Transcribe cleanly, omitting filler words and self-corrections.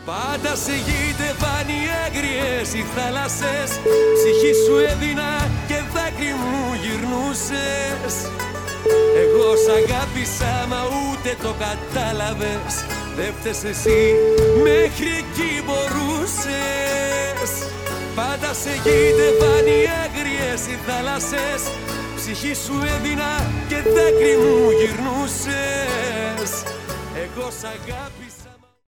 Πάντα σε γοίτευαν οι έγριες οι θάλασσες, ψυχή σου έδινα και δάκρυ μου γυρνούσες. Εγώ σ' αγάπησα μα ούτε το κατάλαβες, δεν φταίς εσύ, μέχρι εκεί μπορούσες. Πάντα σε γοίτευαν οι έγριες οι θάλασσες, ψυχή σου έδινα και δάκρυ μου γυρνούσες. Εγώ σ' αγάπησα.